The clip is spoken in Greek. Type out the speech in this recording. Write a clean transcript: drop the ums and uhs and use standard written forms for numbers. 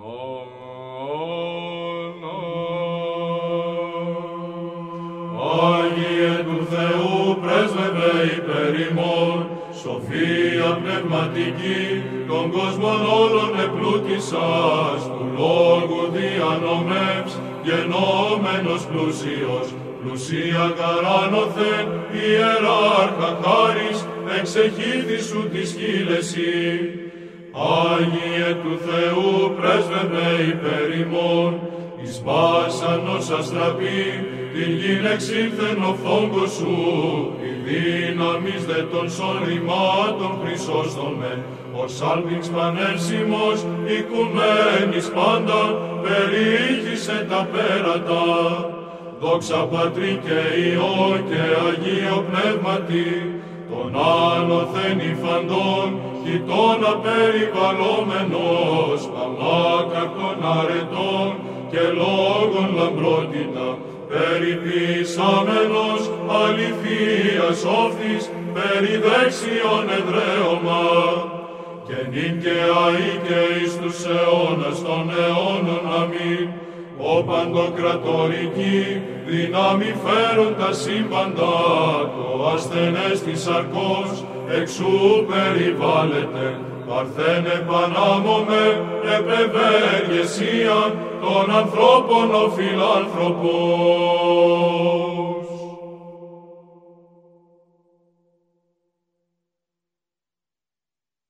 Άγιε του Θεού πρέσβευε υπέρ ημών, σοφία πνευματική, των κόσμων όλων επλούτησας, του λόγου διανομεύς, γενόμενος πλούσιος, πλουσία καράνωθεν, ιεράρχα χάρις, εξεχήθη σου τη σκύλεση. Άγιε του Θεού πρέσβευε υπέρ ημών, εις πάσαν ως αστραπή, την γην εξήλθεν ο φόγκος σου, η δύναμις δε των σωρημάτων χρυσώστον με, ως άλπινς πανεύσιμος, οικουμένης πάντα, περιήχησε τα πέρατα. Δόξα Πατρί και Υιό και Αγίο Πνεύματι, των άνωθεν υφαντών, χιτώνα περιβαλλόμενος, αμάκαρτων αρετών και λόγων λαμπρότητα, περιποιησάμενος αληθείας όφθης, περί δέξιον εδραίωμα, και νυν και αεί και εις τους αιώνας των αιώνων αμήν, ο παντοκρατορική δύναμη φέρον τα σύμπαντα, το ασθενές της σαρκός εξού περιβάλλεται, παρθένε πανάμωμε επευέργεσία των ανθρώπων ο φιλάνθρωπος.